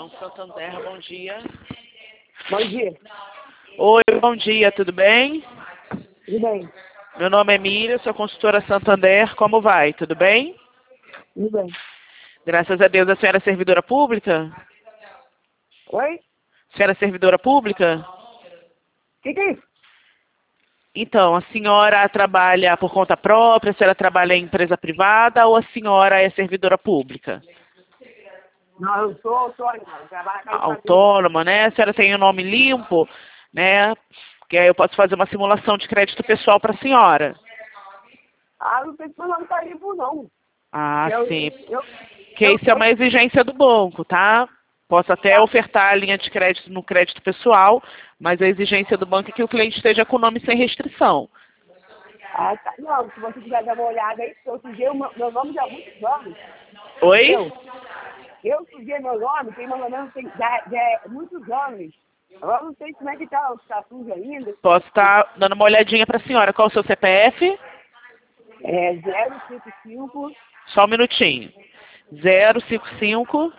Banco Santander, bom dia. Bom dia. Oi, bom dia, tudo bem? Tudo bem? Meu nome é Miriam, sou consultora Santander, como vai? Tudo bem? Tudo bem. Graças a Deus, a senhora é servidora pública? Oi? A senhora é servidora pública? O que é isso? Então, a senhora trabalha por conta própria, a senhora trabalha em empresa privada ou a senhora é servidora pública? Não, eu sou autônoma, eu trabalho com a família. Autônoma, né? A senhora tem o nome limpo, né? Que aí eu posso fazer uma simulação de crédito pessoal para a senhora. Ah, não sei se meu nome tá limpo, não. Ah, sim. Eu, Que isso é uma exigência do banco, tá? Posso até ofertar a linha de crédito no crédito pessoal, mas a exigência do banco é que o cliente esteja com o nome sem restrição. Ah, tá. Não, se você quiser dar uma olhada aí, eu sujei meu nome já há muitos anos. Oi? Eu sujei meu nome, tem mais ou menos já muitos anos. Agora não sei como é que tá, se tá sujo ainda. Posso estar dando uma olhadinha para a senhora. Qual o seu CPF? É 055 Só um minutinho. 055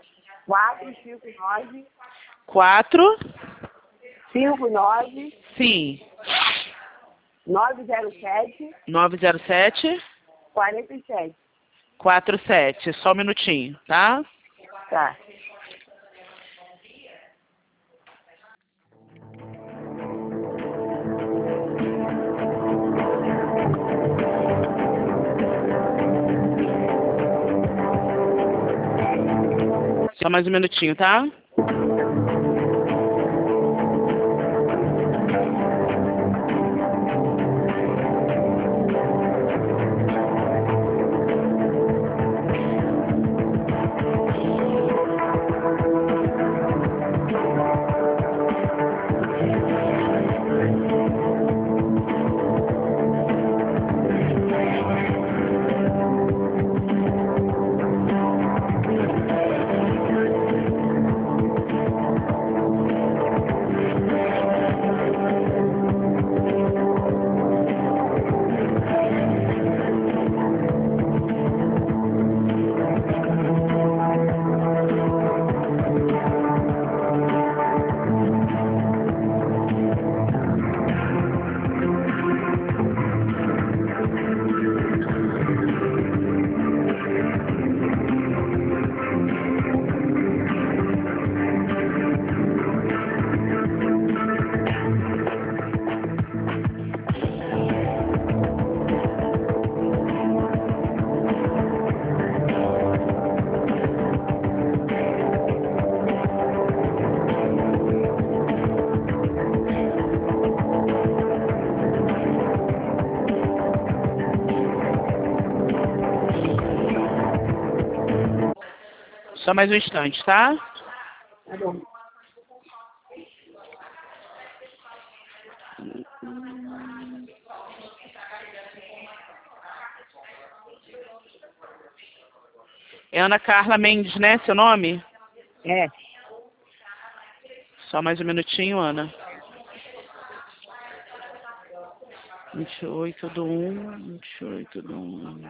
459 4 59 sim 907 907 47. 47. Só um minutinho, tá? Tá. Só mais um minutinho, tá? Só mais um instante, tá? Tá bom. É Ana Carla Mendes, né? Seu nome? É. Só mais um minutinho, Ana. 28/1.